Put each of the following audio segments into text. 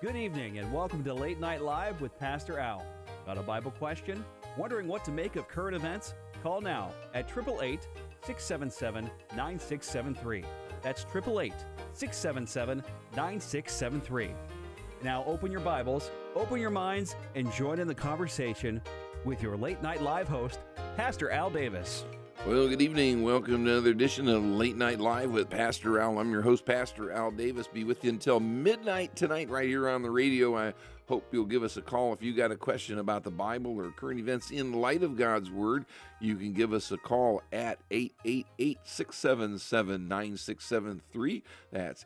Good evening and welcome to Late Night Live with Pastor Al. Got a Bible question? Wondering what to make of current events? Call now at 888-677-9673. That's 888-677-9673. Now open your Bibles, open your minds, and join in the conversation with your Late Night Live host, Pastor Al Davis. Well, good evening. Welcome to another edition of Late Night Live with Pastor Al. I'm your host, Pastor Al Davis. Be with you until midnight tonight right here on the radio. I hope you'll give us a call if you got a question about the Bible or current events in light of God's Word. You can give us a call at 888-677-9673. That's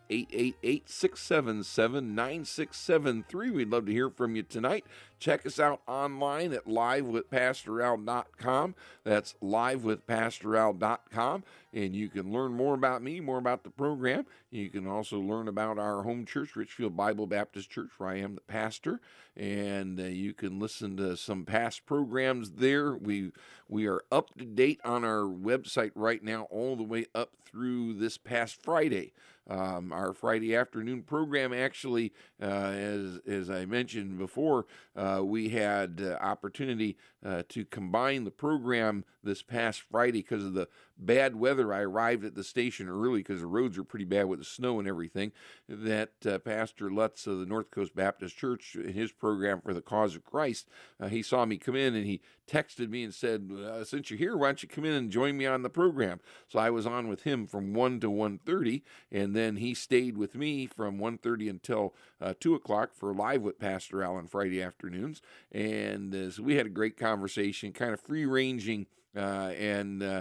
888-677-9673. We'd love to hear from you tonight. Check us out online at livewithpastoral.com. That's livewithpastoral.com. And you can learn more about me, more about the program. You can also learn about our home church, Richfield Bible Baptist Church, where I am the pastor. And you can listen to some past programs there. We are up to date on our website right now, all the way up through this past Friday. Our Friday afternoon program, actually, as I mentioned before, we had opportunity to combine the program this past Friday because of the bad weather. I arrived at the station early because the roads are pretty bad with the snow and everything. That Pastor Lutz of the North Coast Baptist Church, in his program for the Cause of Christ, he saw me come in and he texted me and said, since you're here, why don't you come in and join me on the program? So I was on with him from 1 to 1:30, and then he stayed with me from 1:30 until 2 o'clock for Live with Pastor Al on Friday afternoons. And so we had a great conversation, kind of free-ranging, well,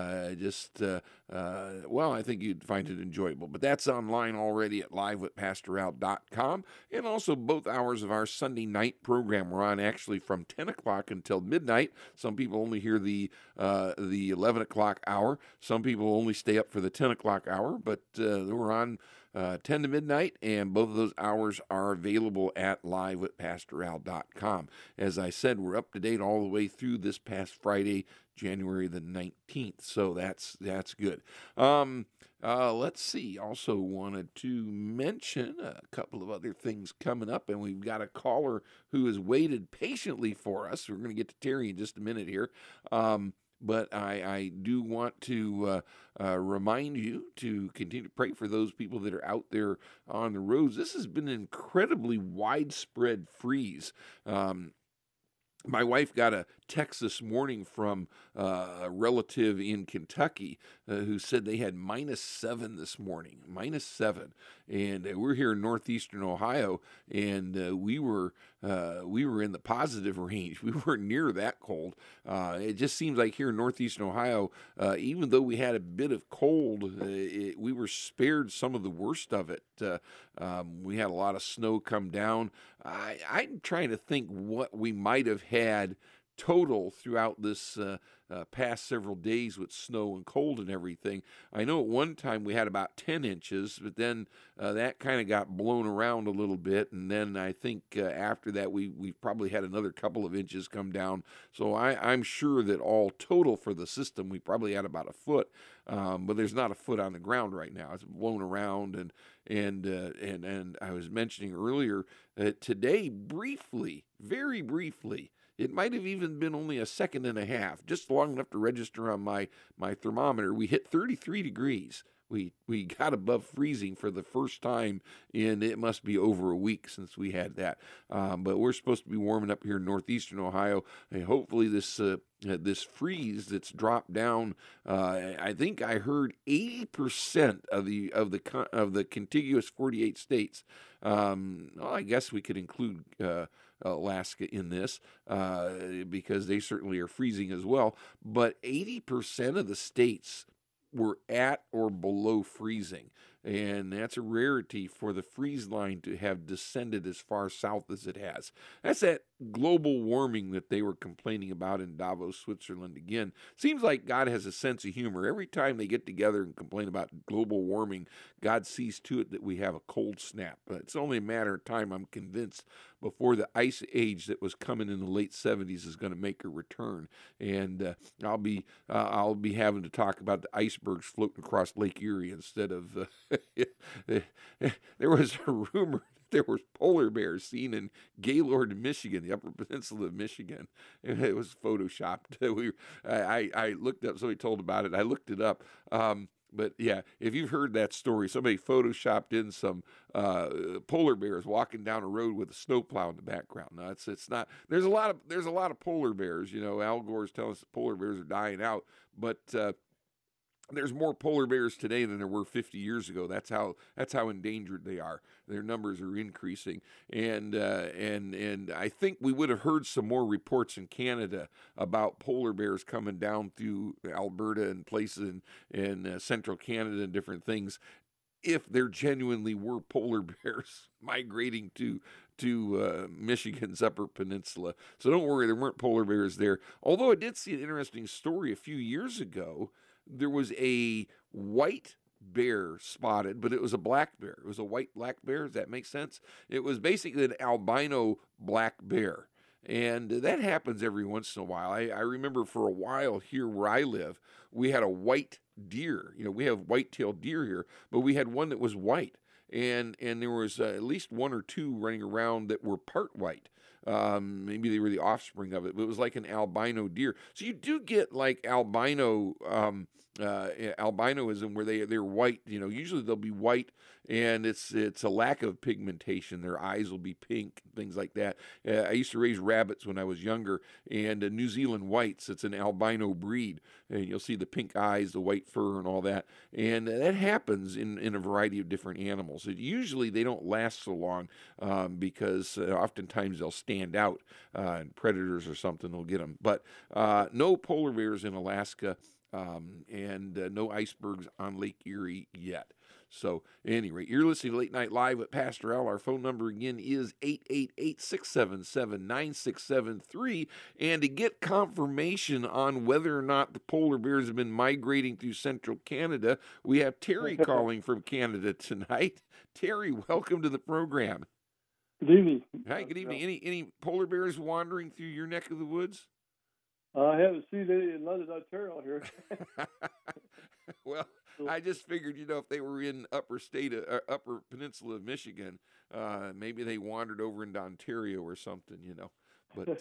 I think you'd find it enjoyable. But that's online already at livewithpastoral.com. And also both hours of our Sunday night program were on actually from 10 o'clock until midnight. Some people only hear the 11 o'clock hour. Some people only stay up for the 10 o'clock hour. But we're on 10 to midnight, and both of those hours are available at livewithpastoral.com. As I said, we're up to date all the way through this past Friday, January the 19th, so that's good. Let's see. Also wanted to mention a couple of other things coming up, and we've got a caller who has waited patiently for us. We're going to get to Terry in just a minute here. But I do want to remind you to continue to pray for those people that are out there on the roads. This has been an incredibly widespread freeze. My wife got a text this morning from a relative in Kentucky who said they had -7 this morning, -7. And we're here in northeastern Ohio, and we were in the positive range. We weren't near that cold. It just seems like here in northeastern Ohio, even though we had a bit of cold, we were spared some of the worst of it. We had a lot of snow come down. I'm trying to think what we might have had total throughout this past several days with snow and cold and everything. I know at one time we had about 10 inches, but then that kind of got blown around a little bit. And then I think after that, we probably had another couple of inches come down. So I'm sure that all total for the system, we probably had about a foot. But there's not a foot on the ground right now. It's blown around. And I was mentioning earlier today, briefly, very briefly, it might have even been only a second and a half, just long enough to register on my thermometer. We hit 33 degrees. We got above freezing for the first time in, it must be over a week since we had that. But we're supposed to be warming up here in northeastern Ohio. And hopefully this freeze that's dropped down, I think I heard 80% of the contiguous 48 states. Well, I guess we could include Alaska in this because they certainly are freezing as well. But 80% of the states were at or below freezing. And that's a rarity for the freeze line to have descended as far south as it has. That's that global warming that they were complaining about in Davos, Switzerland. Again, seems like God has a sense of humor. Every time they get together and complain about global warming, God sees to it that we have a cold snap. It's only a matter of time, I'm convinced, before the ice age that was coming in the late 70s is going to make a return. And I'll be having to talk about the icebergs floating across Lake Erie instead of there was a rumor there were polar bears seen in Gaylord, Michigan, the Upper Peninsula of Michigan. And it was photoshopped. I looked up. Somebody told about it. I looked it up. But yeah, if you've heard that story, somebody photoshopped in some polar bears walking down a road with a snowplow in the background. No, it's not. There's a lot of polar bears. You know, Al Gore's telling us that polar bears are dying out, but there's more polar bears today than there were 50 years ago. That's how endangered they are. Their numbers are increasing, and I think we would have heard some more reports in Canada about polar bears coming down through Alberta and places in central Canada and different things, if there genuinely were polar bears migrating to Michigan's Upper Peninsula. So don't worry, there weren't polar bears there. Although I did see an interesting story a few years ago. There was a white bear spotted, but it was a black bear. It was a white black bear. Does that make sense? It was basically an albino black bear. And that happens every once in a while. I remember for a while here where I live, we had a white deer. You know, we have white-tailed deer here, but we had one that was white. And there was at least one or two running around that were part white. Maybe they were the offspring of it, but it was like an albino deer. So you do get like albinoism where they're white. You know, usually they'll be white, and it's a lack of pigmentation. Their eyes will be pink, things like that. I used to raise rabbits when I was younger, and New Zealand whites. It's an albino breed, and you'll see the pink eyes, the white fur, and all that. And that happens in a variety of different animals. Usually they don't last so long because oftentimes they'll stand out, and predators or something will get them. But no polar bears in Alaska. And no icebergs on Lake Erie yet. So, at any rate, you're listening to Late Night Live with Pastor Al. Our phone number again is 888-677-9673. And to get confirmation on whether or not the polar bears have been migrating through central Canada, we have Terry calling from Canada tonight. Terry, welcome to the program. Good evening. Hi, good evening. Any polar bears wandering through your neck of the woods? I haven't seen any in London, Ontario here. Well, I just figured, if they were in Upper Peninsula of Michigan, maybe they wandered over into Ontario or something, But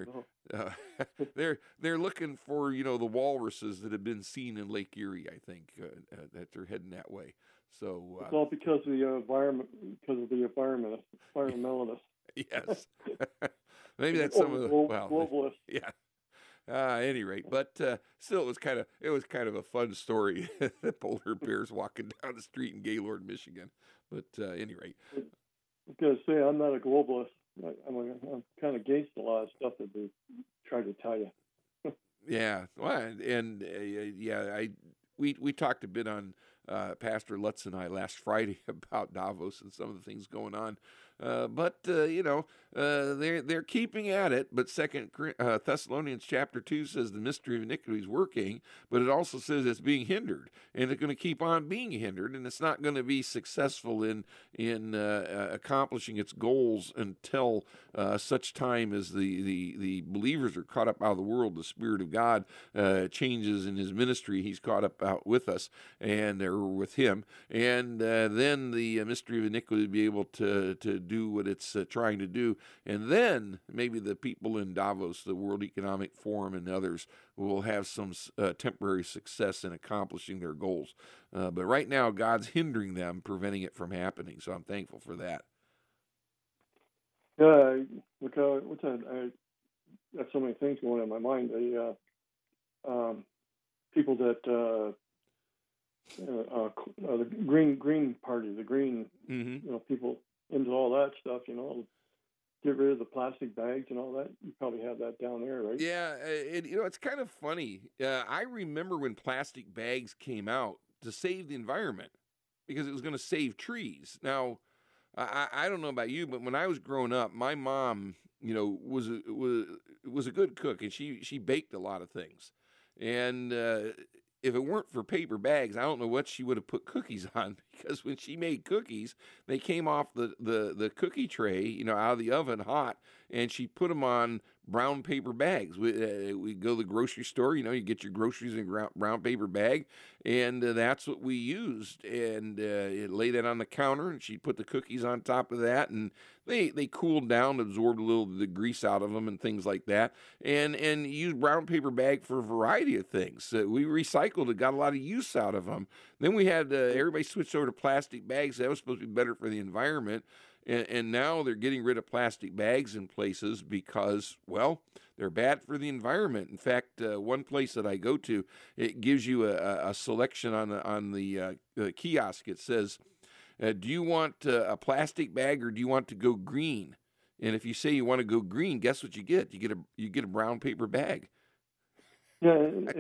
they're looking for the walruses that have been seen in Lake Erie. I think that they're heading that way. So it's all because of the environment, environmentalists. Yes, maybe that's some of the globalists. Yeah. At any rate, but still, it was kind of a fun story. The polar bears walking down the street in Gaylord, Michigan. But at any rate, I was going to say I'm not a globalist. I'm kind of against a lot of stuff that they try to tell you. Yeah, well, and we talked a bit on Pastor Lutz and I last Friday about Davos and some of the things going on. But they're keeping at it. But Second Thessalonians chapter 2 says the mystery of iniquity is working, but it also says it's being hindered, and it's going to keep on being hindered, and it's not going to be successful in accomplishing its goals until such time as the believers are caught up out of the world. The Spirit of God changes in His ministry. He's caught up out with us, and they're with Him, and then the mystery of iniquity will be able to do what it's trying to do. And then maybe the people in Davos, the World Economic Forum, and others will have some temporary success in accomplishing their goals. But right now, God's hindering them, preventing it from happening. So I'm thankful for that. Yeah, look, I got so many things going on in my mind. The people that the Green Party, the Green, people into all that stuff, get rid of the plastic bags and all that. You probably have that down there, right? Yeah, it's kind of funny. I remember when plastic bags came out to save the environment because it was going to save trees. Now, I don't know about you, but when I was growing up, my mom, was a good cook, and she baked a lot of things. And if it weren't for paper bags, I don't know what she would have put cookies on, because when she made cookies, they came off the cookie tray, out of the oven hot, and she put them on brown paper bags. We go to the grocery store, you get your groceries in a brown paper bag, and that's what we used. And lay that on the counter, and she'd put the cookies on top of that, and they cooled down, absorbed a little of the grease out of them and things like that, and used brown paper bag for a variety of things. We recycled it, got a lot of use out of them. Then we had everybody switched over to plastic bags. That was supposed to be better for the environment. And now they're getting rid of plastic bags in places because, well, they're bad for the environment. In fact, one place that I go to, it gives you a selection on the kiosk. It says, do you want a plastic bag or do you want to go green? And if you say you want to go green, guess what you get? You get a brown paper bag. Yeah,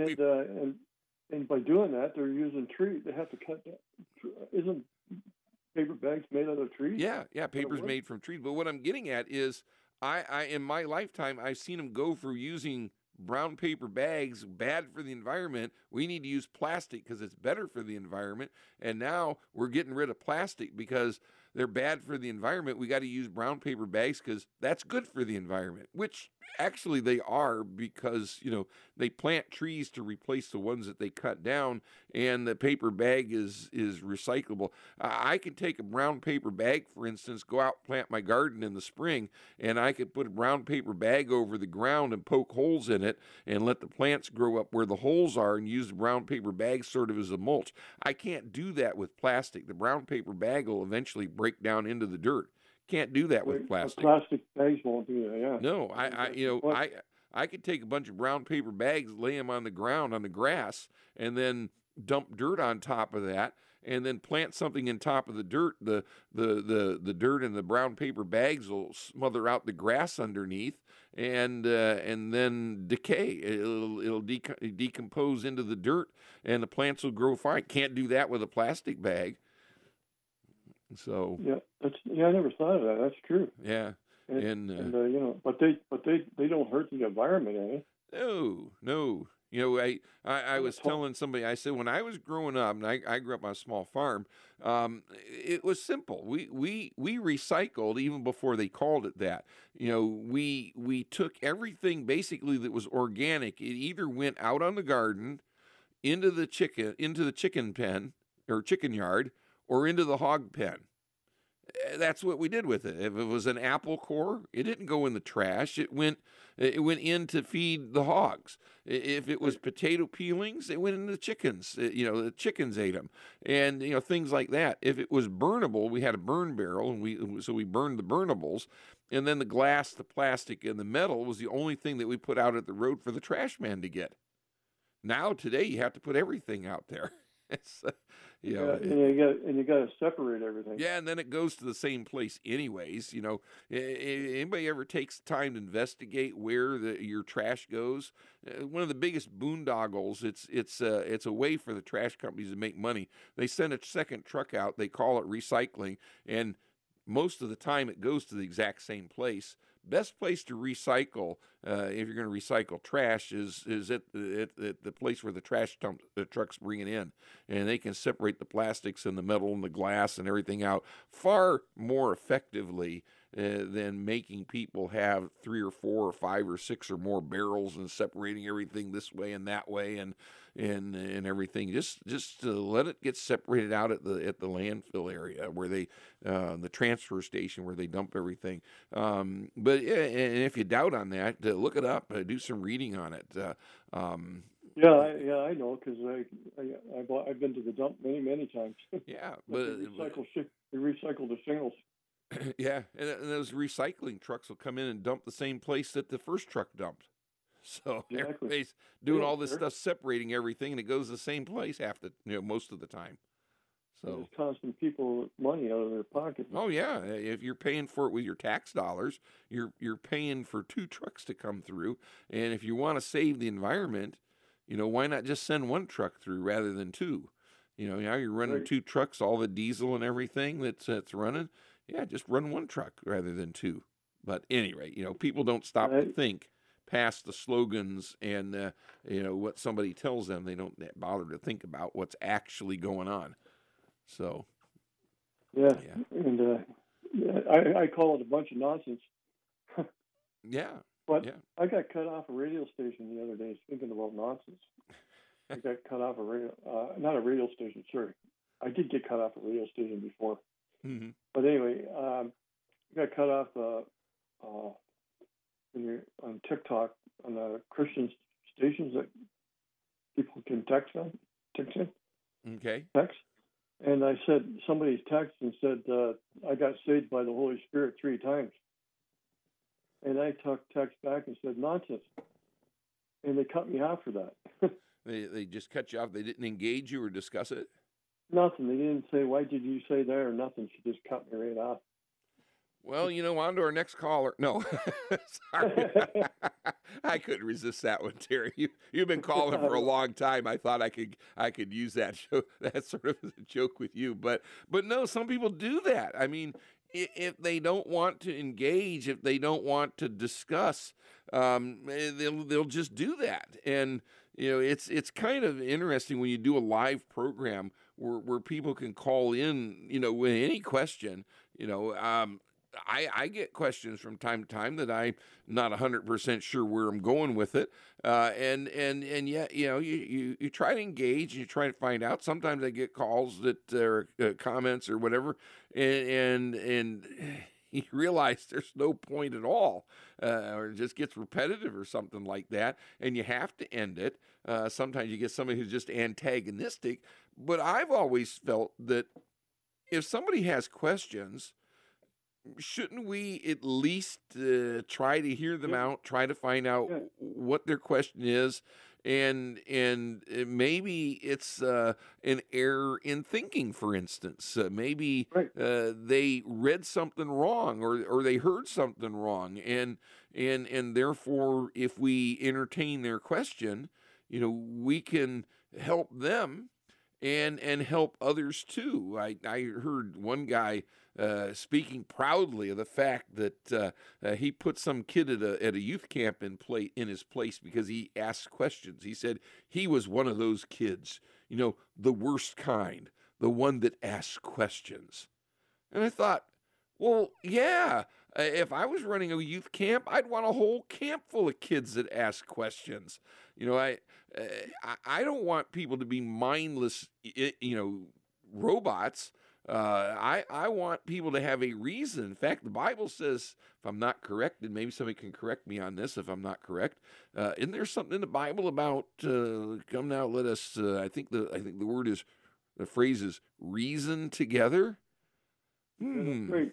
and by doing that, they're using trees. They have to cut that. Isn't paper bags made out of trees? Yeah, paper's made from trees. But what I'm getting at is, I in my lifetime, I've seen them go for using brown paper bags, bad for the environment. We need to use plastic because it's better for the environment. And now we're getting rid of plastic because they're bad for the environment. We got to use brown paper bags because that's good for the environment, which actually they are, because they plant trees to replace the ones that they cut down, and the paper bag is recyclable. I can take a brown paper bag, for instance, go out, plant my garden in the spring, and I could put a brown paper bag over the ground and poke holes in it and let the plants grow up where the holes are, and use the brown paper bag sort of as a mulch. I can't do that with plastic. The brown paper bag will eventually break down into the dirt. Can't do that with plastic. Plastic bags won't do that. Yeah. No, I could take a bunch of brown paper bags, lay them on the ground on the grass, and then dump dirt on top of that, and then plant something in top of the dirt. The dirt and the brown paper bags will smother out the grass underneath, and then decay. It'll decompose into the dirt, and the plants will grow fine. Can't do that with a plastic bag. So I never thought of that. That's true. Yeah, but they don't hurt the environment, No. I was telling somebody, I said, when I was growing up, and I grew up on a small farm, it was simple. We recycled even before they called it that. We took everything basically that was organic. It either went out on the garden, into the chicken pen or chicken yard, or into the hog pen. That's what we did with it. If it was an apple core, it didn't go in the trash. It went in to feed the hogs. If it was potato peelings, it went into the chickens. The chickens ate them, and things like that. If it was burnable, we had a burn barrel, and we burned the burnables, and then the glass, the plastic, and the metal was the only thing that we put out at the road for the trash man to get. Now today, you have to put everything out there. And you got to separate everything. Yeah, and then it goes to the same place anyways. Anybody ever takes time to investigate where your trash goes? One of the biggest boondoggles. It's a way for the trash companies to make money. They send a second truck out. They call it recycling, and most of the time it goes to the exact same place. Best place to recycle, if you're going to recycle trash, is at the place where the trucks bring it in, and they can separate the plastics and the metal and the glass and everything out far more effectively than making people have 3 or 4 or 5 or 6 or more barrels and separating everything this way and that way and everything. Just to let it get separated out at the landfill area where they the transfer station where they dump everything. But yeah, and if you doubt on that, look it up. Do some reading on it. I know, because I've been to the dump many times. Yeah, but they recycle the shingles. Yeah, and those recycling trucks will come in and dump the same place that the first truck dumped. So everybody's doing all this stuff, separating everything, and it goes to the same place most of the time. So it's costing people money out of their pockets. Oh yeah, if you're paying for it with your tax dollars, you're paying for 2 trucks to come through. And if you want to save the environment, why not just send 1 truck through rather than 2? Now you're running 2 trucks, all the diesel and everything that's running. Yeah, just run 1 truck rather than 2. But anyway, people don't stop to think past the slogans and what somebody tells them. They don't bother to think about what's actually going on. So and I call it a bunch of nonsense. Yeah, But I got cut off a radio station the other day, speaking about nonsense. I got cut off a radio, not a radio station, sorry. I did get cut off a radio station before. Mm-hmm. But anyway, I got cut off when you're on TikTok, on the Christian stations that people can text on. Okay. Text. And I said, somebody texted and said, I got saved by the Holy Spirit 3 times. And I took text back and said, nonsense. And they cut me off for that. They just cut you off. They didn't engage you or discuss it? Nothing. They didn't say, why did you say that or nothing. She just cut me right off. Well, on to our next caller. No, sorry. I couldn't resist that one, Terry. You've been calling for a long time. I thought I could use that show. That's sort of a joke with you, but no, some people do that. I mean, if they don't want to engage, if they don't want to discuss, they'll just do that. And it's kind of interesting when you do a live program where people can call in, with any question. I get questions from time to time that I'm not 100% sure where I'm going with it, and yet you try to engage and you try to find out. Sometimes I get calls that are comments or whatever, and you realize there's no point at all, or it just gets repetitive or something like that, and you have to end it. Sometimes you get somebody who's just antagonistic, but I've always felt that if somebody has questions, shouldn't we at least try to hear them out, try to find out what their question is, and maybe it's an error in thinking, for instance. Maybe they read something wrong or they heard something wrong, and therefore, if we entertain their question, we can help them and help others too. I heard one guy speaking proudly of the fact that he put some kid at a youth camp in his place because he asked questions. He said he was one of those kids, the worst kind, the one that asked questions. And I thought, well, yeah, if I was running a youth camp, I'd want a whole camp full of kids that ask questions. I don't want people to be mindless, robots. I want people to have a reason. In fact, the Bible says, if I'm not corrected, maybe somebody can correct me on this if I'm not correct. Isn't there something in the Bible about come now, let us? I think the phrase is reason together. Great.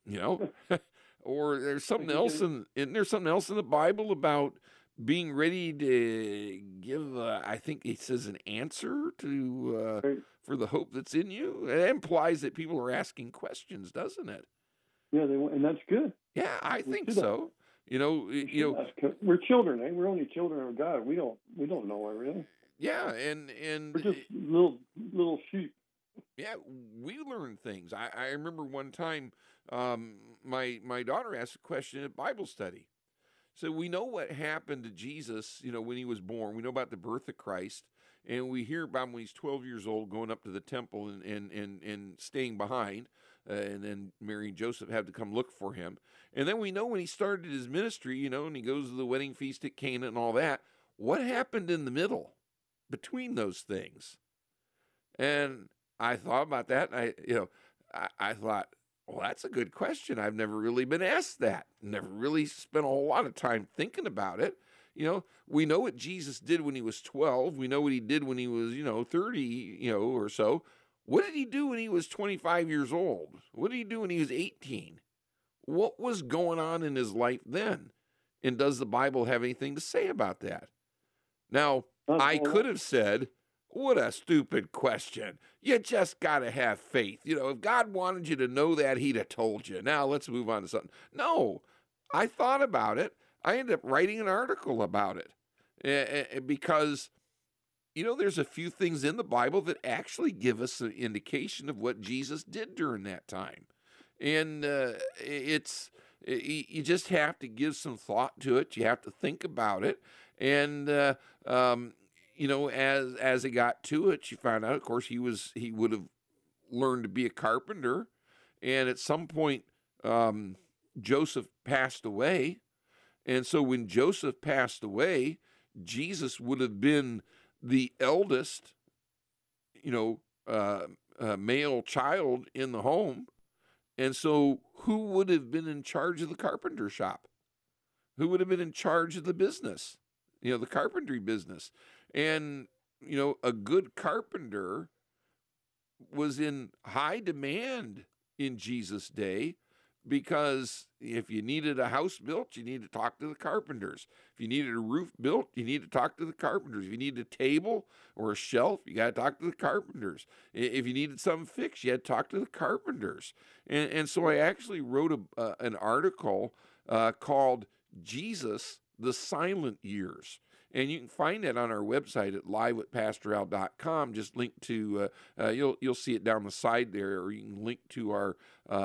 Or there's something else isn't there something else in the Bible about being ready to give, I think it says, an answer to for the hope that's in you. It implies that people are asking questions, doesn't it? Yeah, and that's good. Yeah, I think so. We're children, eh? We're only children of God. We don't know everything. Yeah, and we're just little sheep. Yeah, we learn things. I remember one time my daughter asked a question at Bible study. So we know what happened to Jesus, when he was born. We know about the birth of Christ, and we hear about him when he's 12 years old, going up to the temple and staying behind, and then Mary and Joseph had to come look for him. And then we know when he started his ministry, and he goes to the wedding feast at Cana and all that. What happened in the middle between those things? And I thought about that, and I thought, well, that's a good question. I've never really been asked that. Never really spent a whole lot of time thinking about it. We know what Jesus did when he was 12. We know what he did when he was, 30, or so. What did he do when he was 25 years old? What did he do when he was 18? What was going on in his life then? And does the Bible have anything to say about that? Now, I could have said, what a stupid question. You just got to have faith. If God wanted you to know that, he'd have told you. Now let's move on to something. No, I thought about it. I ended up writing an article about it because, there's a few things in the Bible that actually give us an indication of what Jesus did during that time. And you just have to give some thought to it. You have to think about it. And, as it got to it, you found out, of course, he would have learned to be a carpenter. And at some point, Joseph passed away. And so when Joseph passed away, Jesus would have been the eldest, male child in the home. And so who would have been in charge of the carpenter shop? Who would have been in charge of the business, the carpentry business? And, a good carpenter was in high demand in Jesus' day, because if you needed a house built, you need to talk to the carpenters. If you needed a roof built, you need to talk to the carpenters. If you needed a table or a shelf, you got to talk to the carpenters. If you needed something fixed, you had to talk to the carpenters. And so I actually wrote an article called Jesus, the Silent Years. And you can find that on our website at livewithpastoral.com. Just link to, you'll see it down the side there, or you can link to our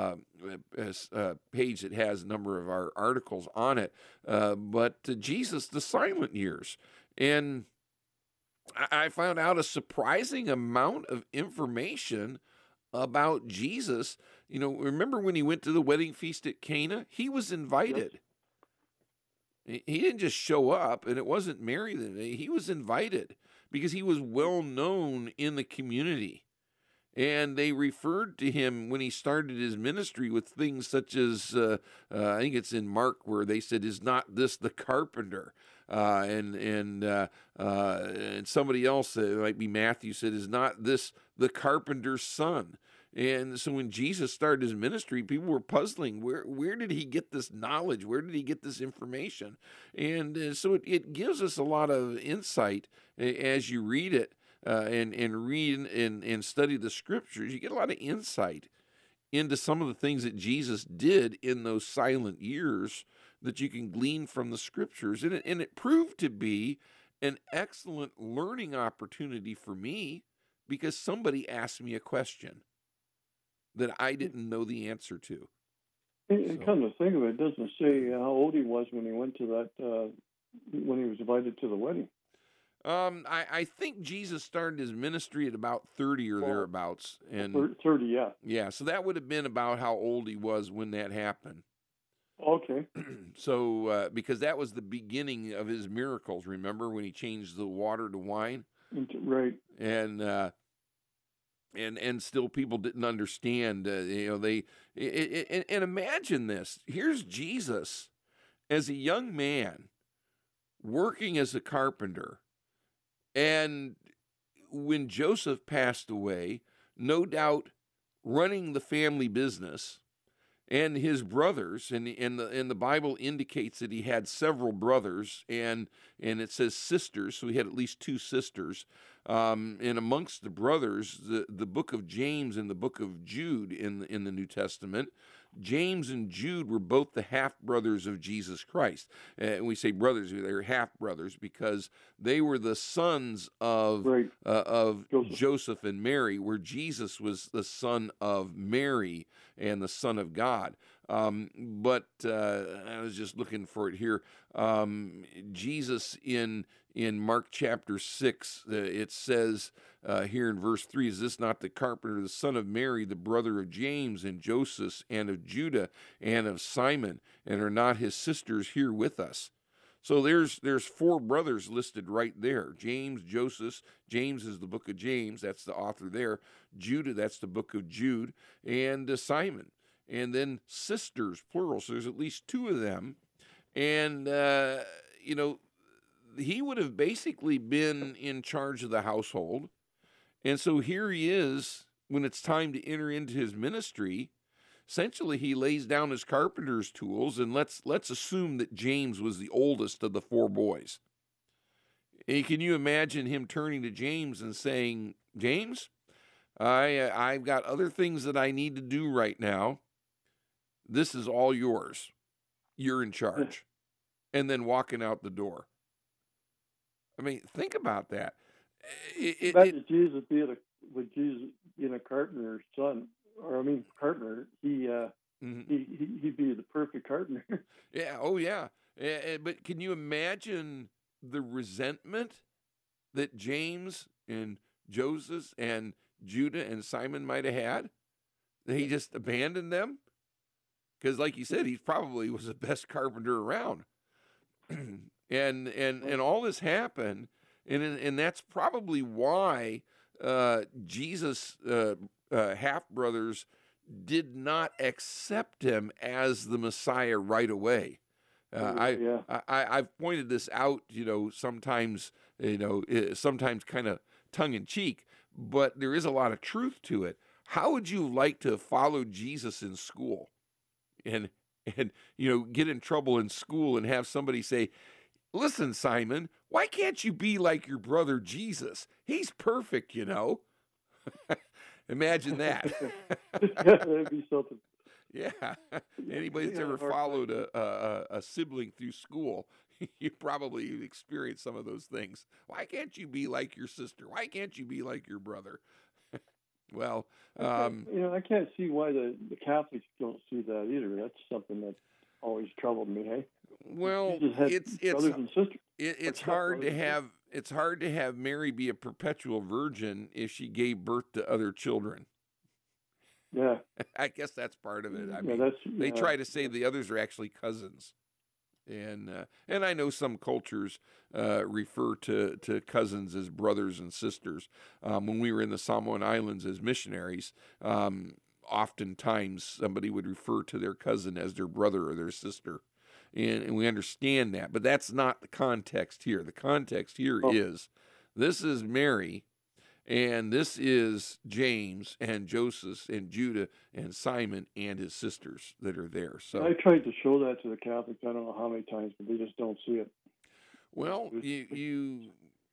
page that has a number of our articles on it. But Jesus, the Silent Years. And I found out a surprising amount of information about Jesus. Remember when he went to the wedding feast at Cana? He was invited. He didn't just show up, and it wasn't Mary that he was invited because he was well known in the community. And they referred to him when he started his ministry with things such as, I think it's in Mark where they said, "Is not this the carpenter?" And somebody else, it might be Matthew, said, "Is not this the carpenter's son?" And so when Jesus started his ministry, people were puzzling, where did he get this knowledge? Where did he get this information? And so it gives us a lot of insight as you read it and read and study the scriptures. You get a lot of insight into some of the things that Jesus did in those silent years that you can glean from the scriptures. And it proved to be an excellent learning opportunity for me because somebody asked me a question that I didn't know the answer to. And come to think of it, doesn't say how old he was when he went to that, when he was invited to the wedding. I think Jesus started his ministry at about 30 or thereabouts. And 30, yeah. Yeah, so that would have been about how old he was when that happened. Okay. So, because that was the beginning of his miracles, remember, when he changed the water to wine? Right. And still people didn't understand, and imagine this. Here's Jesus as a young man working as a carpenter. And when Joseph passed away, no doubt running the family business, and his brothers, and the Bible indicates that he had several brothers, and it says sisters, so he had at least two sisters. And amongst the brothers, the book of James and the book of Jude in the New Testament, James and Jude were both the half-brothers of Jesus Christ. And we say brothers, they're half-brothers because they were the sons of Joseph and Mary, where Jesus was the son of Mary and the Son of God. But I was just looking for it here. Jesus in Mark chapter 6, it says here in verse 3, "Is this not the carpenter, the son of Mary, the brother of James and Joseph and of Judah and of Simon? And are not his sisters here with us?" So there's four brothers listed right there. James, Joseph. James is the book of James. That's the author there. Judah, that's the book of Jude. And Simon. And then sisters, plural. So there's at least two of them. And, he would have basically been in charge of the household. And so here he is when it's time to enter into his ministry. Essentially, he lays down his carpenter's tools, and let's assume that James was the oldest of the four boys. And can you imagine him turning to James and saying, "James, I've got other things that I need to do right now. This is all yours. You're in charge." And then walking out the door. I mean, think about that. Jesus being a carpenter's son, carpenter, he'd be the perfect carpenter. Yeah. Oh, yeah. But can you imagine the resentment that James and Joseph and Judah and Simon might have had? That he just abandoned them? Because like you said, he probably was the best carpenter around. and all this happened, and that's probably why Jesus' half brothers did not accept him as the Messiah right away. I've pointed this out, sometimes, sometimes kind of tongue in cheek, but there is a lot of truth to it. How would you like to follow Jesus in school and get in trouble in school and have somebody say, "Listen, Simon, why can't you be like your brother Jesus? He's perfect, Imagine that. That'd be something. Yeah. Anybody that's ever followed a sibling through school, you probably experienced some of those things. Why can't you be like your sister? Why can't you be like your brother? Well, I can't see why the Catholics don't see that either. That's something that always troubled me. Hey, well, it's brothers and sisters. It's hard to have Mary be a perpetual virgin if she gave birth to other children. Yeah, I guess that's part of it. I mean, they try to say the others are actually cousins, and I know some cultures refer to cousins as brothers and sisters. When we were in the Samoan Islands as missionaries, oftentimes somebody would refer to their cousin as their brother or their sister, and we understand that. But that's not the context here. The context here is this is Mary. And this is James and Joseph and Judah and Simon and his sisters that are there. So I tried to show that to the Catholics. I don't know how many times, but they just don't see it. Well, it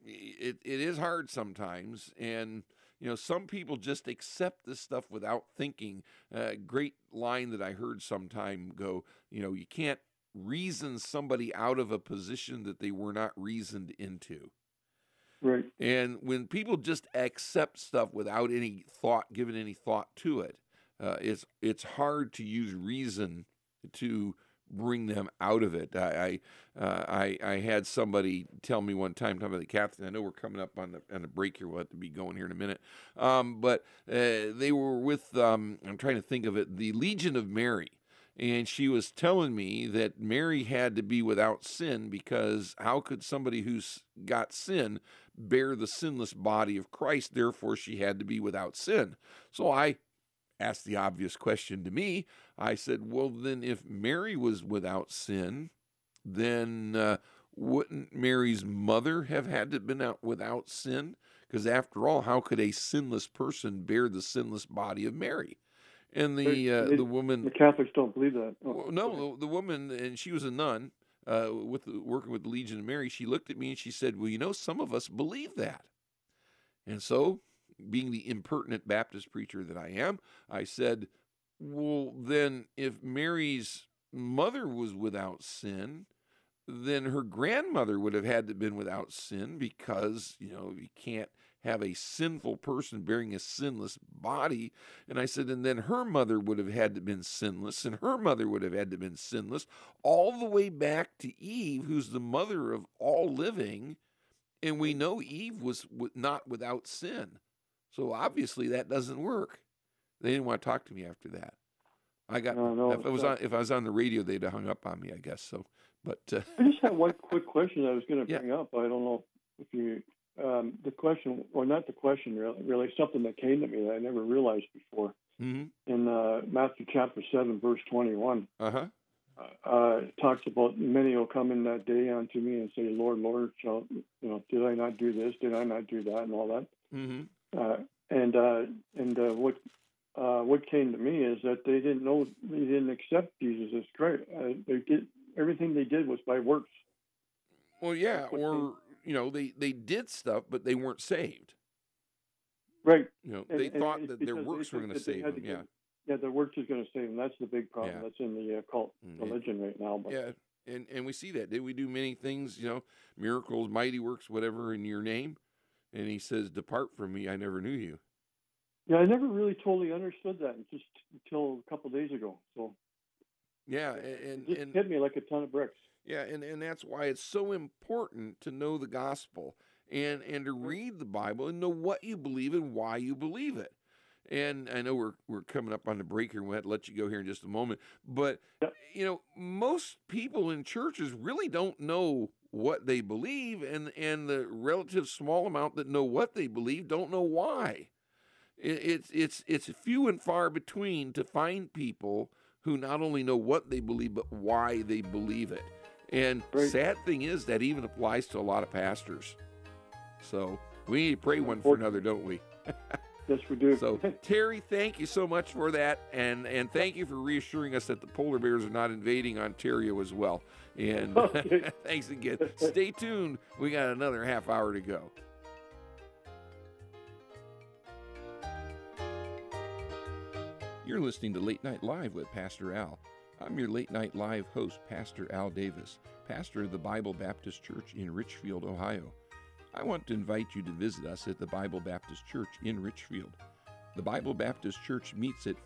is hard sometimes, and some people just accept this stuff without thinking. Great line that I heard some time ago. You can't reason somebody out of a position that they were not reasoned into. Right. And when people just accept stuff without any thought, giving any thought to it, it's hard to use reason to bring them out of it. I had somebody tell me one time, talking about the Catholic. I know we're coming up on the break here. We'll have to be going here in a minute. But they were with I'm trying to think of it, the Legion of Mary. And she was telling me that Mary had to be without sin because how could somebody who's got sin bear the sinless body of Christ? Therefore, she had to be without sin. So I asked the obvious question to me. I said, well, then if Mary was without sin, then wouldn't Mary's mother have had to have been out without sin? Because after all, how could a sinless person bear the sinless body of Mary? And the woman, the Catholics don't believe that. The woman, and she was a nun, working with the Legion of Mary. She looked at me and she said, "Well, some of us believe that." And so, being the impertinent Baptist preacher that I am, I said, "Well, then, if Mary's mother was without sin, then her grandmother would have had to have been without sin because you can't have a sinful person bearing a sinless body." And I said, and then her mother would have had to have been sinless, and her mother would have had to have been sinless, all the way back to Eve, who's the mother of all living. And we know Eve was not without sin. So obviously that doesn't work. They didn't want to talk to me after that. If I was on the radio, they'd have hung up on me, I guess. So, but I just have one quick question I was going to bring up. I don't know if you. The question, or not the question, really something that came to me that I never realized before. Mm-hmm. In Matthew chapter 7, verse 21, it talks about many will come in that day unto me and say, "Lord, Lord, did I not do this? Did I not do that?" and all that. Mm-hmm. What came to me is that they didn't accept Jesus as Christ. Everything they did was by works. Well, yeah, they did stuff, but they weren't saved. Right. They thought that their works were going to save them. Yeah. Yeah, their works is going to save them. That's the big problem. Yeah. That's in the occult religion right now. But. Yeah, and we see that. Did we do many things, miracles, mighty works, whatever, in your name? And he says, "Depart from me, I never knew you." Yeah, I never really totally understood that just until a couple of days ago. So. Yeah, it just hit me like a ton of bricks. Yeah, and that's why it's so important to know the gospel and to read the Bible and know what you believe and why you believe it. And I know we're coming up on the break here. We'll have to let you go here in just a moment. But, Yep. Most people in churches really don't know what they believe, and the relative small amount that know what they believe don't know why. It's few and far between to find people who not only know what they believe, but why they believe it. And Right. sad thing is that even applies to a lot of pastors. So we need to pray one for another, don't we? Yes, we do. So, Terry, thank you so much for that, and thank you for reassuring us that the polar bears are not invading Ontario as well. And Okay. thanks again. Stay tuned. We got another half hour to go. You're listening to Late Night Live with Pastor Al. I'm your Late Night Live host, Pastor Al Davis, pastor of the Bible Baptist Church in Richfield, Ohio. I want to invite you to visit us at the Bible Baptist Church in Richfield. The Bible Baptist Church meets at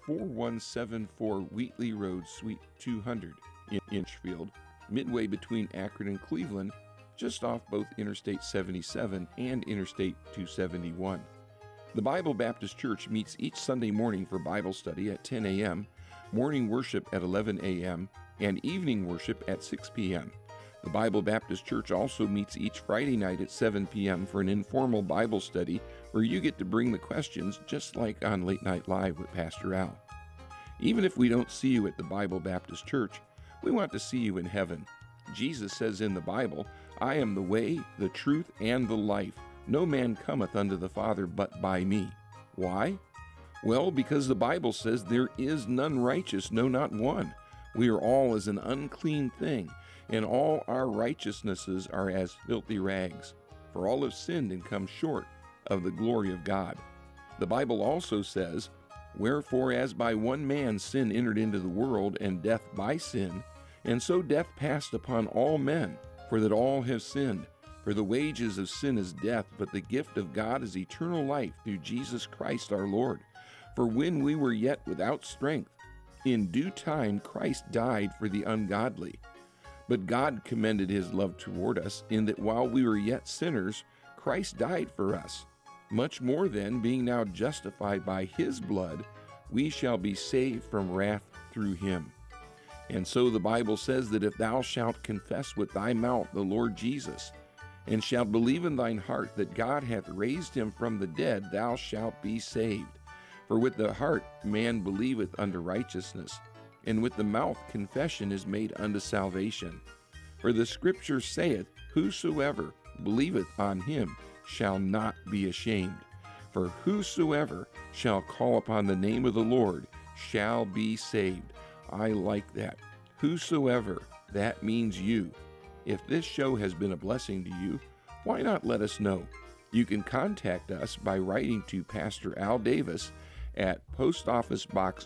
4174 Wheatley Road, Suite 200 in Richfield, midway between Akron and Cleveland, just off both Interstate 77 and Interstate 271. The Bible Baptist Church meets each Sunday morning for Bible study at 10 a.m., morning worship at 11 a.m., and evening worship at 6 p.m. The Bible Baptist Church also meets each Friday night at 7 p.m. for an informal Bible study where you get to bring the questions just like on Late Night Live with Pastor Al. Even if we don't see you at the Bible Baptist Church, we want to see you in heaven. Jesus says in the Bible, "I am the way, the truth, and the life. No man cometh unto the Father but by me." Why? Well, because the Bible says there is none righteous, no, not one. We are all as an unclean thing, and all our righteousnesses are as filthy rags. For all have sinned and come short of the glory of God. The Bible also says, "Wherefore as by one man sin entered into the world, and death by sin, and so death passed upon all men, for that all have sinned. For the wages of sin is death, but the gift of God is eternal life through Jesus Christ our Lord. For when we were yet without strength, in due time Christ died for the ungodly. But God commended his love toward us, in that while we were yet sinners, Christ died for us. Much more then, being now justified by his blood, we shall be saved from wrath through him. And so the Bible says that if thou shalt confess with thy mouth the Lord Jesus, and shalt believe in thine heart that God hath raised him from the dead, thou shalt be saved. For with the heart man believeth unto righteousness, and with the mouth confession is made unto salvation. For the Scripture saith, Whosoever believeth on him shall not be ashamed. For whosoever shall call upon the name of the Lord shall be saved." I like that. Whosoever, that means you. If this show has been a blessing to you, why not let us know? You can contact us by writing to Pastor Al Davis at Post Office Box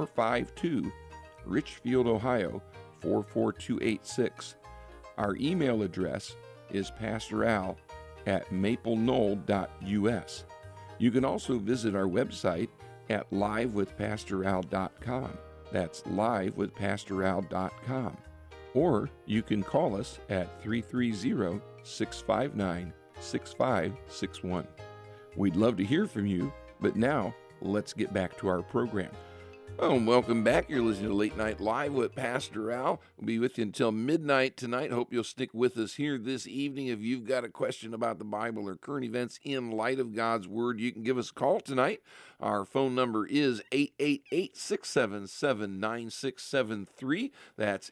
452, Richfield, Ohio 44286. Our email address is pastoral@mapleknoll.us. You can also visit our website at livewithpastoral.com. That's livewithpastoral.com. Or you can call us at 330-659-6561. We'd love to hear from you, but now let's get back to our program. Well, and welcome back. You're listening to Late Night Live with Pastor Al. We'll be with you until midnight tonight. Hope you'll stick with us here this evening. If you've got a question about the Bible or current events in light of God's Word, you can give us a call tonight. Our phone number is 888-677-9673. That's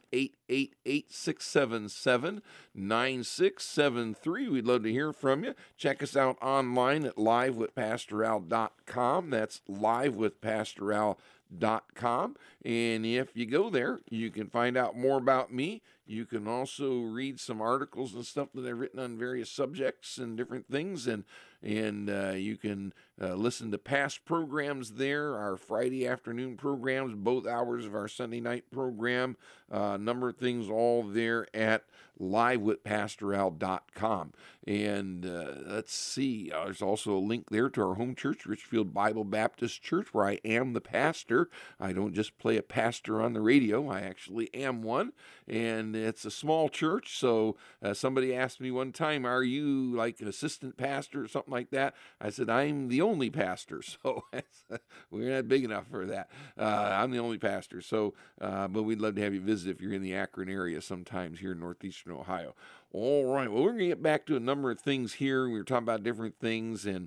888-677-9673. We'd love to hear from you. Check us out online at livewithpastoral.com. That's livewithpastoral.com. And if you go there, you can find out more about me. You can also read some articles and stuff that I've written on various subjects and different things, and you can listen to past programs there, our Friday afternoon programs, both hours of our Sunday night program, a number of things all there at livewithpastoral.com. And let's see, there's also a link there to our home church, Richfield Bible Baptist Church, where I am the pastor. I don't just play play a pastor on the radio. I actually am one, and it's a small church. So somebody asked me one time, "Are you like an assistant pastor or something like that?" I said, "I'm the only pastor." So we're not big enough for that. I'm the only pastor. So, but we'd love to have you visit if you're in the Akron area sometimes here in northeastern Ohio. All right. Well, we're going to get back to a number of things here. We were talking about different things, and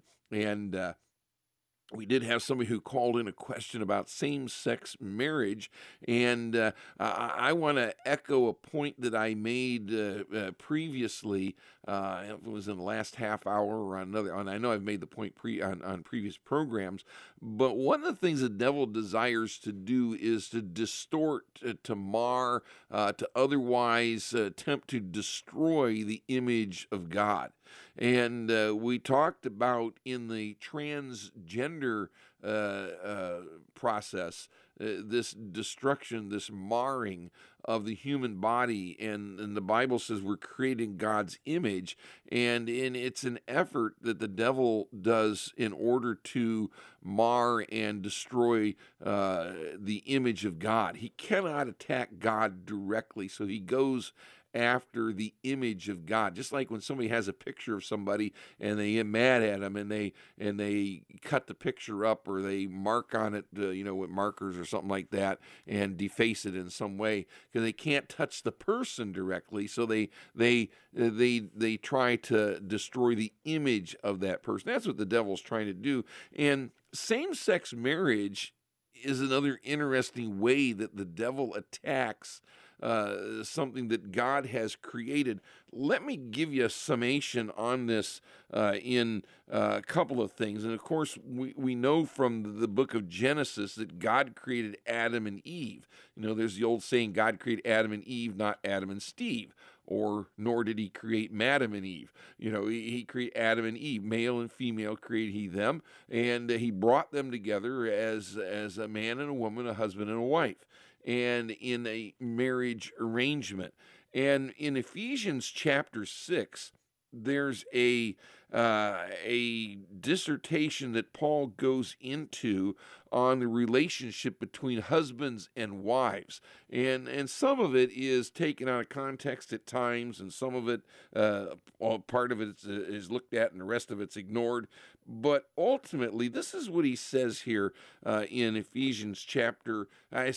we did have somebody who called in a question about same-sex marriage, and I want to echo a point that I made previously. It was in the last half hour or on another. And I know I've made the point on previous programs, but one of the things the devil desires to do is to distort, to mar, to otherwise attempt to destroy the image of God. And we talked about in the transgender process, this destruction, this marring of the human body. And the Bible says we're creating God's image. And it's an effort that the devil does in order to mar and destroy the image of God. He cannot attack God directly, so he goes after the image of God. Just like when somebody has a picture of somebody and they get mad at them and they cut the picture up or they mark on it, with markers or something like that, and deface it in some way because they can't touch the person directly. So they try to destroy the image of that person. That's what the devil's trying to do. And same-sex marriage is another interesting way that the devil attacks something that God has created. Let me give you a summation on this in a couple of things. And of course, we know from the book of Genesis that God created Adam and Eve. There's the old saying, God created Adam and Eve, not Adam and Steve. Nor did he create Madam and Eve. He created Adam and Eve, male and female created he them, and he brought them together as a man and a woman, a husband and a wife, and in a marriage arrangement. And in Ephesians chapter 6, there's a dissertation that Paul goes into on the relationship between husbands and wives. And some of it is taken out of context at times, and some of it, part of it is looked at and the rest of it's ignored. But ultimately, this is what he says here in Ephesians chapter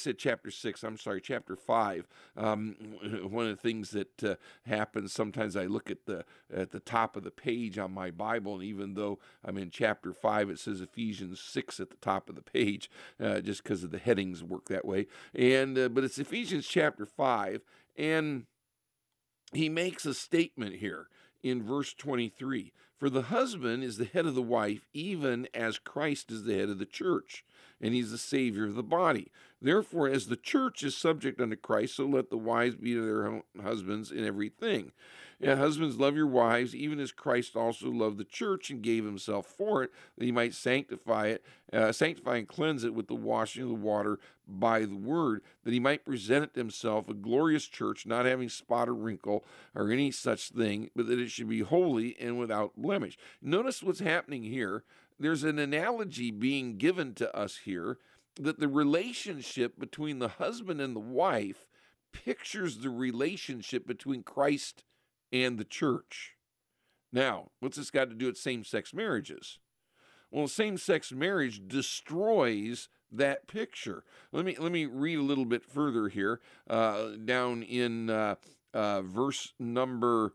5. One of the things that happens, sometimes I look at the top of the page on my Bible, and even though I'm in chapter 5, it says Ephesians 6 at the top of the page, just because of the headings work that way. But it's Ephesians chapter 5, and he makes a statement here in verse 23. For the husband is the head of the wife, even as Christ is the head of the church, and he's the Savior of the body. Therefore, as the church is subject unto Christ, so let the wives be to their own husbands in everything. And husbands, love your wives, even as Christ also loved the church and gave himself for it, that he might sanctify and cleanse it with the washing of the water by the word, that he might present it to himself a glorious church, not having spot or wrinkle or any such thing, but that it should be holy and without blemish. Notice what's happening here. There's an analogy being given to us here that the relationship between the husband and the wife pictures the relationship between Christ and the church. Now, what's this got to do with same-sex marriages? Well, same-sex marriage destroys that picture. Let me read a little bit further here, down in verse number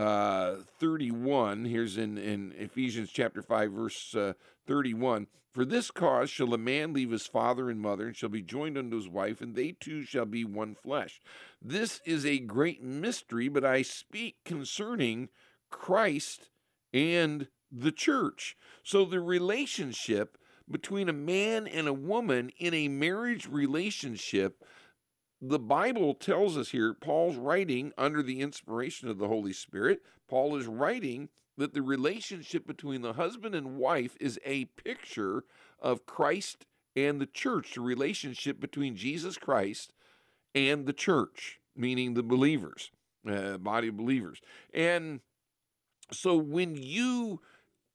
31. Here's in Ephesians chapter 5, verse 31. For this cause shall a man leave his father and mother, and shall be joined unto his wife, and they two shall be one flesh. This is a great mystery, but I speak concerning Christ and the church. So the relationship between a man and a woman in a marriage relationship, the Bible tells us here, Paul's writing under the inspiration of the Holy Spirit, Paul is writing that the relationship between the husband and wife is a picture of Christ and the church, the relationship between Jesus Christ and the church, meaning the believers, body of believers. And so when you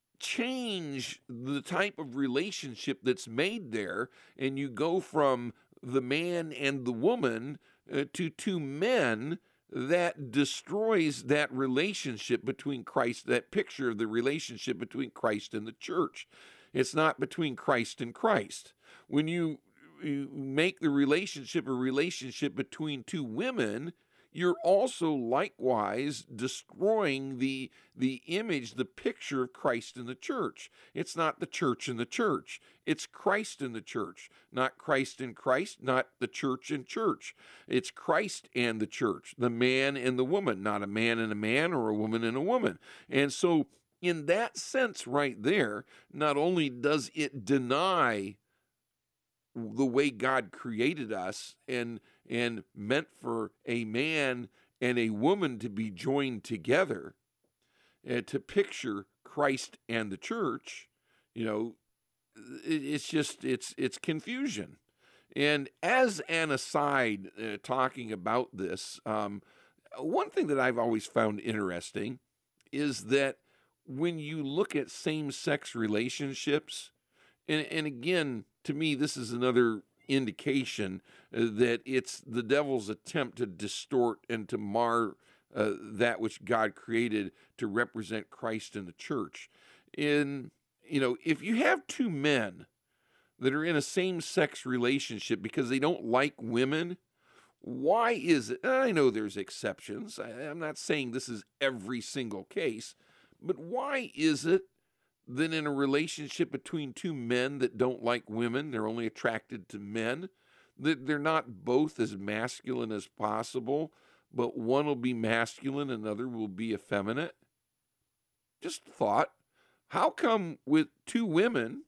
change the type of relationship that's made there, and you go from the man and the woman to two men, that destroys that relationship between Christ, that picture of the relationship between Christ and the church. It's not between Christ and Christ. When you make the relationship a relationship between two women, you're also likewise destroying the image, the picture of Christ in the church. It's not the church in the church. It's Christ in the church, not Christ in Christ, not the church in church. It's Christ and the church, the man and the woman, not a man and a man or a woman and a woman. And so in that sense right there, not only does it deny the way God created us and meant for a man and a woman to be joined together to picture Christ and the church, it's confusion. And as an aside, talking about this, one thing that I've always found interesting is that when you look at same-sex relationships, and again, to me, this is another indication that it's the devil's attempt to distort and to mar that which God created to represent Christ in the church. If you have two men that are in a same-sex relationship because they don't like women, why is it? I know there's exceptions. I'm not saying this is every single case, but why is it then in a relationship between two men that don't like women, they're only attracted to men, that they're not both as masculine as possible, but one will be masculine, another will be effeminate? Just thought, how come with two women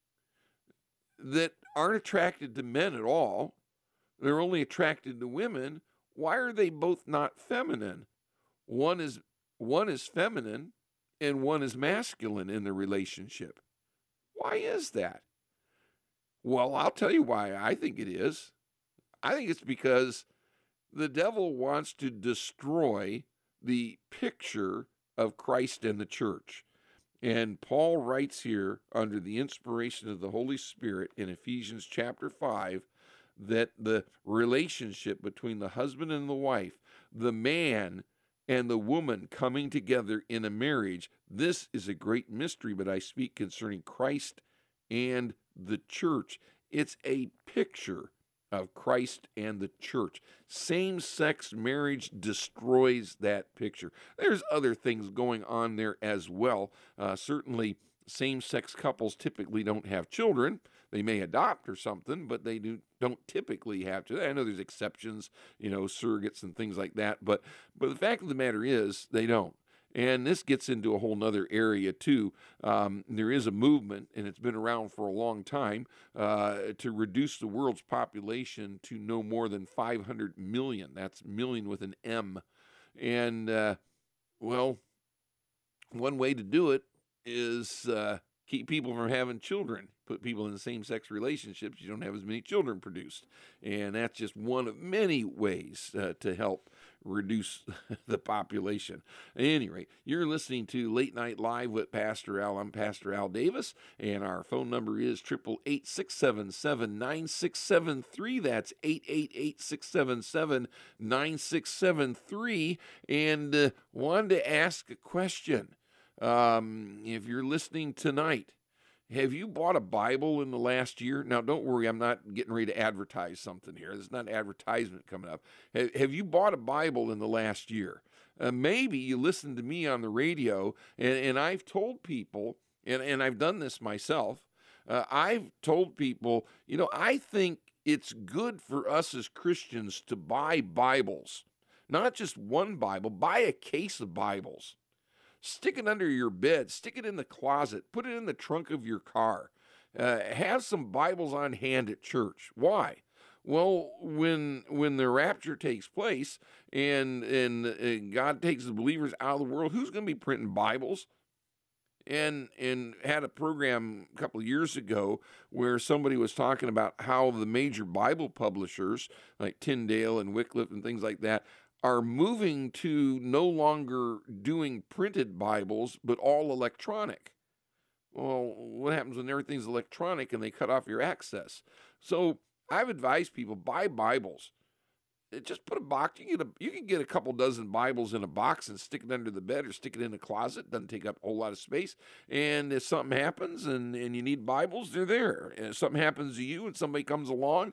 that aren't attracted to men at all, they're only attracted to women, why are they both not feminine? One is feminine and one is masculine in the relationship. Why is that? Well, I'll tell you why I think it is. I think it's because the devil wants to destroy the picture of Christ and the church. And Paul writes here under the inspiration of the Holy Spirit in Ephesians chapter 5 that the relationship between the husband and the wife, the man and the woman coming together in a marriage, this is a great mystery, but I speak concerning Christ and the church. It's a picture of Christ and the church. Same-sex marriage destroys that picture. There's other things going on there as well. Certainly, same-sex couples typically don't have children. They may adopt or something, but they don't typically have to. I know there's exceptions, surrogates and things like that, but the fact of the matter is they don't. And this gets into a whole nother area too. There is a movement, and it's been around for a long time, to reduce the world's population to no more than 500 million. That's million with an M. And, one way to do it is keep people from having children. Put people in the same-sex relationships, you don't have as many children produced. And that's just one of many ways to help reduce the population. At any rate, you're listening to Late Night Live with Pastor Al. I'm Pastor Al Davis, and our phone number is 888-677-9673. That's 888-677-9673. And wanted to ask a question. If you're listening tonight, have you bought a Bible in the last year? Now, don't worry, I'm not getting ready to advertise something here. There's not an advertisement coming up. Have you bought a Bible in the last year? Maybe you listened to me on the radio, and I've told people, and I've done this myself, I've told people, I think it's good for us as Christians to buy Bibles. Not just one Bible, buy a case of Bibles. Stick it under your bed. Stick it in the closet. Put it in the trunk of your car. Have some Bibles on hand at church. Why? Well, when the rapture takes place and God takes the believers out of the world, who's going to be printing Bibles? And had a program a couple of years ago where somebody was talking about how the major Bible publishers like Tyndale and Wycliffe and things like that are moving to no longer doing printed Bibles, but all electronic. Well, what happens when everything's electronic and they cut off your access? So I've advised people, buy Bibles. Just put a box. You can get a couple dozen Bibles in a box and stick it under the bed or stick it in a closet. Doesn't take up a whole lot of space. And if something happens and you need Bibles, they're there. And if something happens to you and somebody comes along,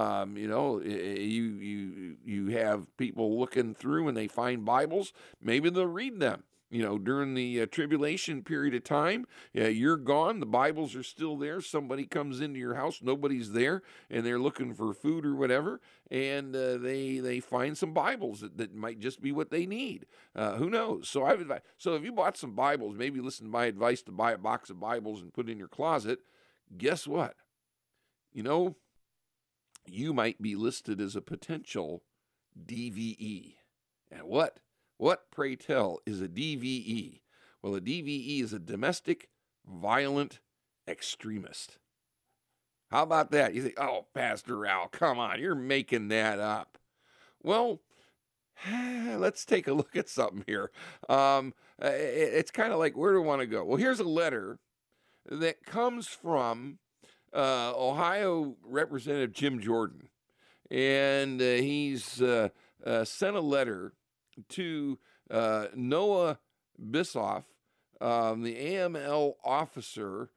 you have people looking through and they find Bibles. Maybe they'll read them. During the tribulation period of time, you're gone. The Bibles are still there. Somebody comes into your house, nobody's there, and they're looking for food or whatever, and they find some Bibles that might just be what they need. Who knows? So if you bought some Bibles, maybe listen to my advice to buy a box of Bibles and put it in your closet. Guess what? You might be listed as a potential DVE. And what, pray tell, is a DVE? Well, a DVE is a domestic violent extremist. How about that? You think, oh, Pastor Al, come on, you're making that up. Well, let's take a look at something here. It's kind of like, where do I want to go? Well, here's a letter that comes from Ohio Representative Jim Jordan. And he's sent a letter to Noah Bissoff, the AML officer.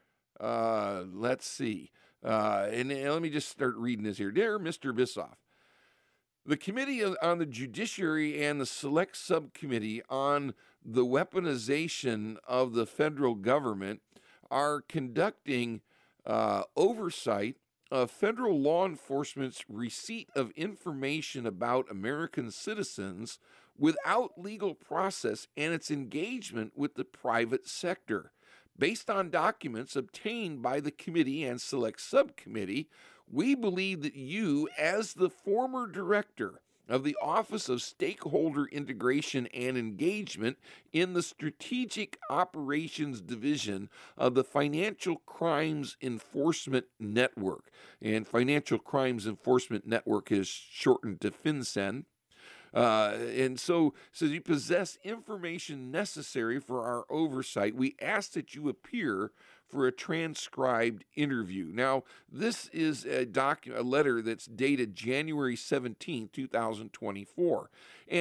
Let's see. And let me just start reading this here. Dear Mr. Bissoff, the Committee on the Judiciary and the Select Subcommittee on the Weaponization of the Federal Government are conducting oversight of federal law enforcement's receipt of information about American citizens without legal process and its engagement with the private sector. Based on documents obtained by the committee and select subcommittee, we believe that you, as the former director of the Office of Stakeholder Integration and Engagement in the Strategic Operations Division of the Financial Crimes Enforcement Network, and Financial Crimes Enforcement Network is shortened to FinCEN, and so says you possess information necessary for our oversight. We ask that you appear for a transcribed interview. Now, this is a letter that's dated January 17, 2024.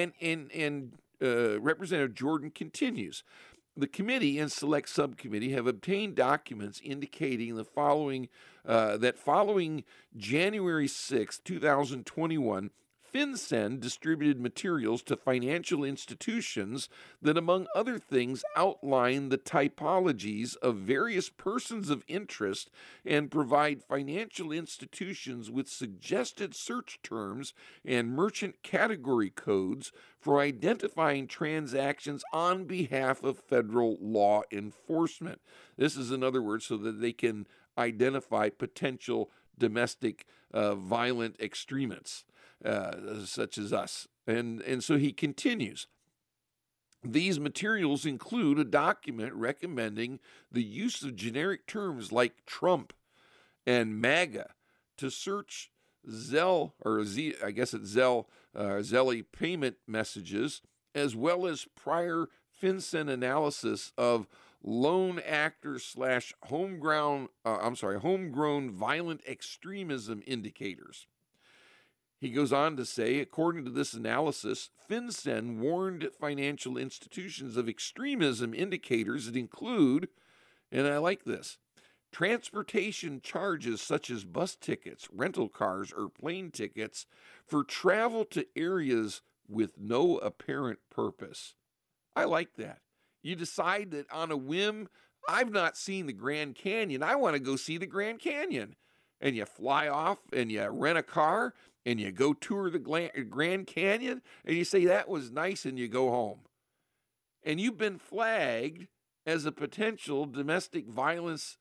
And Representative Jordan continues. The committee and select subcommittee have obtained documents indicating the following, that following January 6, 2021, FinCEN distributed materials to financial institutions that, among other things, outline the typologies of various persons of interest and provide financial institutions with suggested search terms and merchant category codes for identifying transactions on behalf of federal law enforcement. This is, in other words, so that they can identify potential domestic violent extremists. Such as us. And so he continues. These materials include a document recommending the use of generic terms like Trump and MAGA to search Zelle, or I guess it's Zelle, Zelle payment messages, as well as prior FinCEN analysis of lone actor / homegrown violent extremism indicators. He goes on to say, according to this analysis, FinCEN warned financial institutions of extremism indicators that include, and I like this, transportation charges such as bus tickets, rental cars, or plane tickets for travel to areas with no apparent purpose. I like that. You decide that on a whim, I've not seen the Grand Canyon. I want to go see the Grand Canyon. And you fly off and you rent a car and you go tour the Grand Canyon and you say that was nice and you go home. And you've been flagged as a potential domestic violent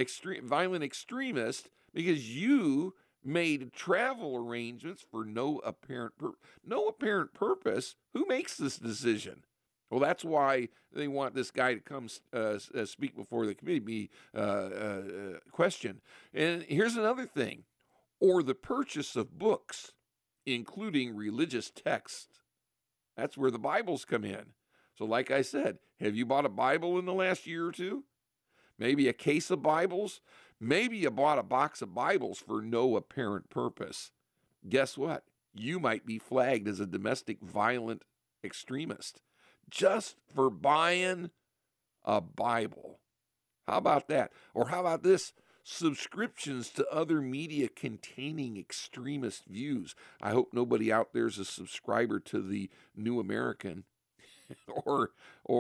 extremist because you made travel arrangements for no apparent purpose. Who makes this decision? Well, that's why they want this guy to come speak before the committee, be questioned. And here's another thing. Or the purchase of books, including religious texts. That's where the Bibles come in. So like I said, have you bought a Bible in the last year or two? Maybe a case of Bibles? Maybe you bought a box of Bibles for no apparent purpose. Guess what? You might be flagged as a domestic violent extremist just for buying a Bible. How about that? Or how about this? Subscriptions to other media containing extremist views. I hope nobody out there is a subscriber to the New American or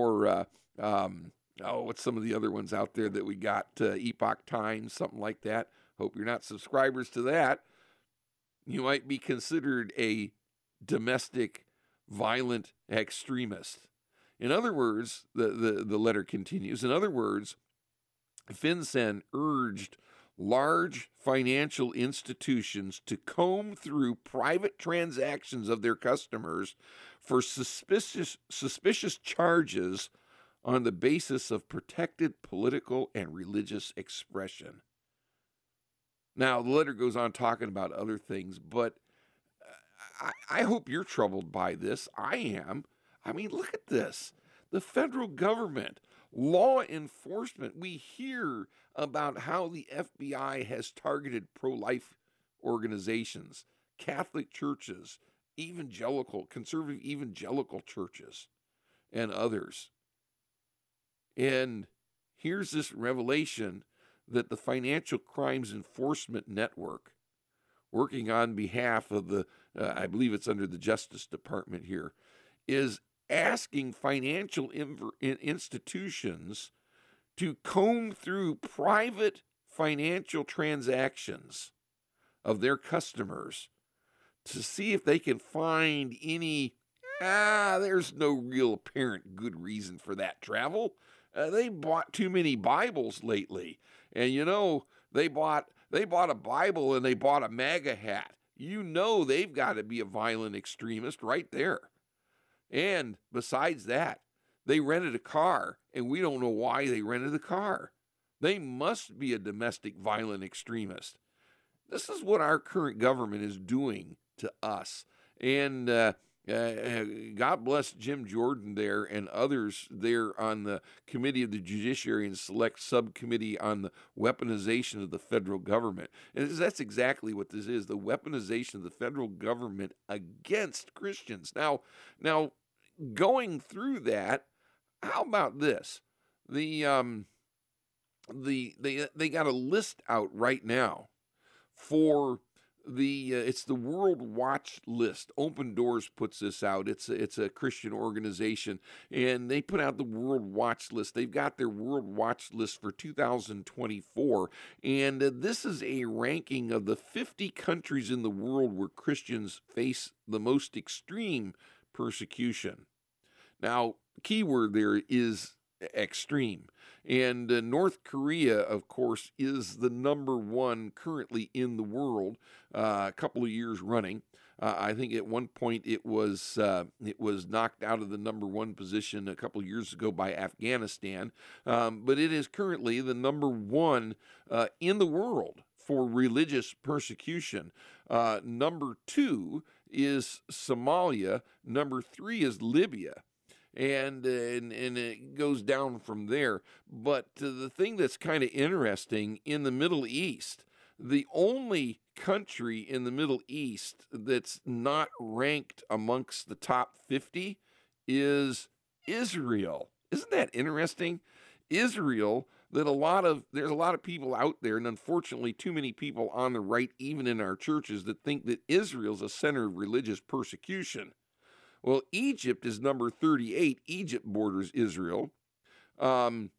what's some of the other ones out there that we got? Epoch Times, something like that. Hope you're not subscribers to that. You might be considered a domestic violent extremist. In other words, the letter continues. In other words, FinCEN urged large financial institutions to comb through private transactions of their customers for suspicious charges on the basis of protected political and religious expression. Now, the letter goes on talking about other things, but I hope you're troubled by this. I am. I mean, look at this. The federal government, law enforcement, we hear about how the FBI has targeted pro-life organizations, Catholic churches, conservative evangelical churches, and others. And here's this revelation that the Financial Crimes Enforcement Network, working on behalf of the, I believe it's under the Justice Department here, is asking financial institutions to comb through private financial transactions of their customers to see if they can find any, there's no real apparent good reason for that travel. They bought too many Bibles lately. And they bought a Bible and they bought a MAGA hat. They've got to be a violent extremist right there. And besides that, they rented a car, and we don't know why they rented the car. They must be a domestic violent extremist. This is what our current government is doing to us. And God bless Jim Jordan there and others there on the Committee of the Judiciary and Select Subcommittee on the Weaponization of the Federal Government. And that's exactly what this is, the weaponization of the federal government against Christians. Now, going through that, how about this? They got a list out right now for it's the World Watch List. Open Doors puts this out. It's a Christian organization, and they put out the World Watch List. They've got their World Watch List for 2024, and this is a ranking of the 50 countries in the world where Christians face the most extreme persecution. Now, keyword there is extreme. And North Korea, of course, is the number one currently in the world, a couple of years running. I think at one point it was knocked out of the number one position a couple of years ago by Afghanistan. But it is currently the number one in the world for religious persecution. Number two is Somalia. Number three is Libya. And it goes down from there. But the thing that's kind of interesting, in the Middle East, the only country in the Middle East that's not ranked amongst the top 50 is Israel. Isn't that interesting? Israel, there's a lot of people out there, and unfortunately too many people on the right, even in our churches, that think that Israel's a center of religious persecution. Well, Egypt is number 38. Egypt borders Israel. Jordan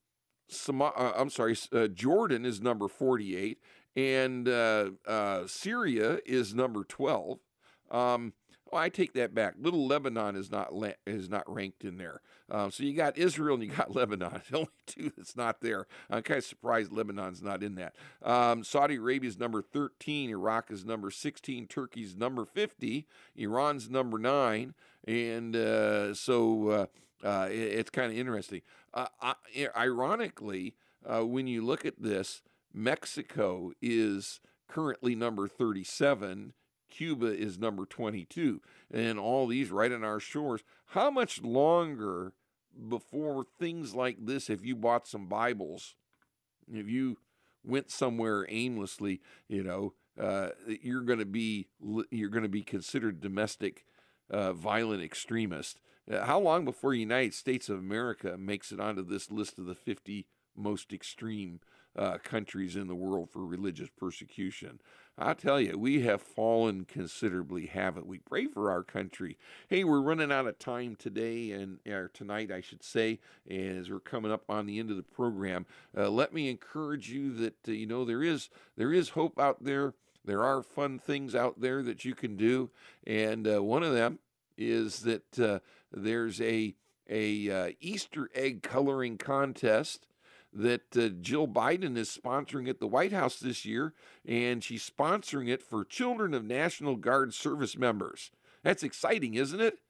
is number 48, and Syria is number 12. I take that back. Little Lebanon is not ranked in there. So you got Israel and you got Lebanon. The only two that's not there. I'm kind of surprised Lebanon's not in that. Saudi Arabia is number 13. Iraq is number 16. Turkey's number 50. Iran's number 9. And so it's kind of interesting. Ironically, when you look at this, Mexico is currently number 37. Cuba is number 22, and all these right on our shores. How much longer before things like this, if you bought some Bibles, if you went somewhere aimlessly, you're going to be considered domestic violent extremist. How long before the United States of America makes it onto this list of the 50 most extreme countries in the world for religious persecution? I tell you, we have fallen considerably, haven't we? Pray for our country. Hey, we're running out of time today, or tonight, I should say, and as we're coming up on the end of the program, let me encourage you that, there is hope out there. There are fun things out there that you can do, and one of them is that there's a Easter egg coloring contest that Jill Biden is sponsoring at the White House this year, and she's sponsoring it for children of National Guard service members. That's exciting, isn't it?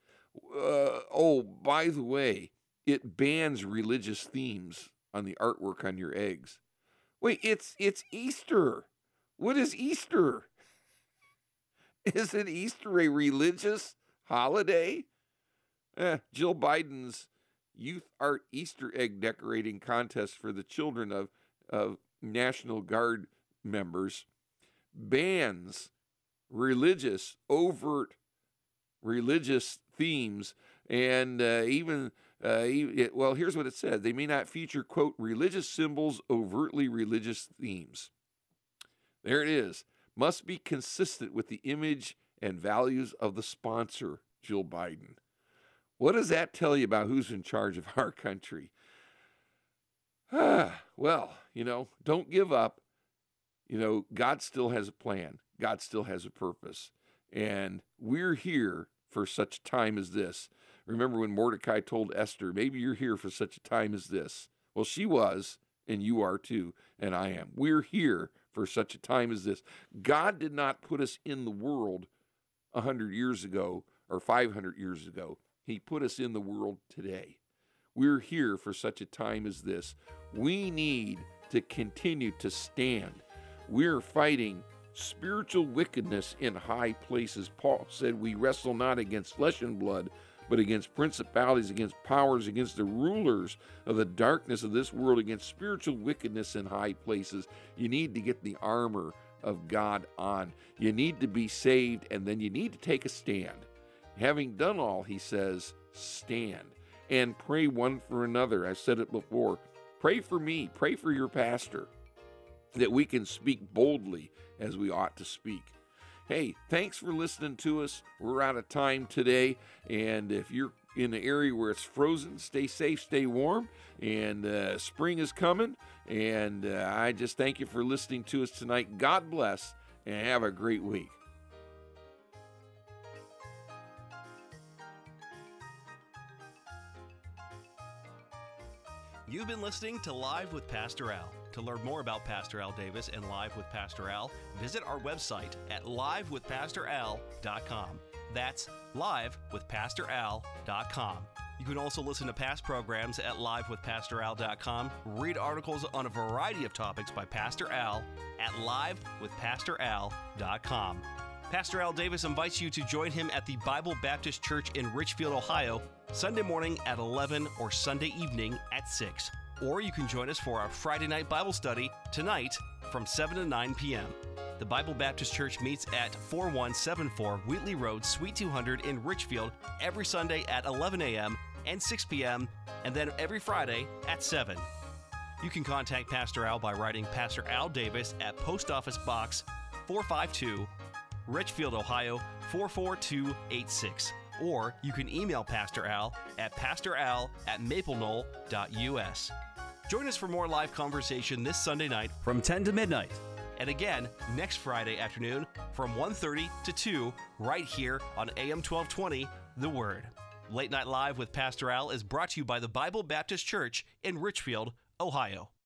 By the way, it bans religious themes on the artwork on your eggs. Wait, it's Easter. What is Easter? Isn't Easter a religious holiday? Jill Biden's Youth Art Easter Egg Decorating Contest for the children of National Guard members bans overt religious themes, and here's what it said. They may not feature, quote, religious symbols, overtly religious themes. There it is. Must be consistent with the image and values of the sponsor, Jill Biden. What does that tell you about who's in charge of our country? Well, don't give up. God still has a plan. God still has a purpose. And we're here for such a time as this. Remember when Mordecai told Esther, maybe you're here for such a time as this. Well, she was, and you are too, and I am. We're here for such a time as this. God did not put us in the world 100 years ago or 500 years ago. He put us in the world today. We're here for such a time as this. We need to continue to stand. We're fighting spiritual wickedness in high places. Paul said we wrestle not against flesh and blood, but against principalities, against powers, against the rulers of the darkness of this world, against spiritual wickedness in high places. You need to get the armor of God on. You need to be saved, and then you need to take a stand. Having done all, he says, stand and pray one for another. I've said it before. Pray for me. Pray for your pastor that we can speak boldly as we ought to speak. Hey, thanks for listening to us. We're out of time today. And if you're in an area where it's frozen, stay safe, stay warm. And spring is coming. And I just thank you for listening to us tonight. God bless and have a great week. You've been listening to Live with Pastor Al. To learn more about Pastor Al Davis and Live with Pastor Al, visit our website at livewithpastoral.com. That's livewithpastoral.com. You can also listen to past programs at livewithpastoral.com, read articles on a variety of topics by Pastor Al at livewithpastoral.com. Pastor Al Davis invites you to join him at the Bible Baptist Church in Richfield, Ohio, Sunday morning at 11 or Sunday evening at 6. Or you can join us for our Friday night Bible study tonight from 7 to 9 p.m. The Bible Baptist Church meets at 4174 Wheatley Road, Suite 200 in Richfield every Sunday at 11 a.m. and 6 p.m. and then every Friday at 7. You can contact Pastor Al by writing Pastor Al Davis at Post Office Box 452, Richfield, Ohio 44286. Or you can email Pastor Al at pastoral@mapleknoll.us. Join us for more live conversation this Sunday night from 10 to midnight. And again, next Friday afternoon from 1:30 to 2, right here on AM 1220, The Word. Late Night Live with Pastor Al is brought to you by the Bible Baptist Church in Richfield, Ohio.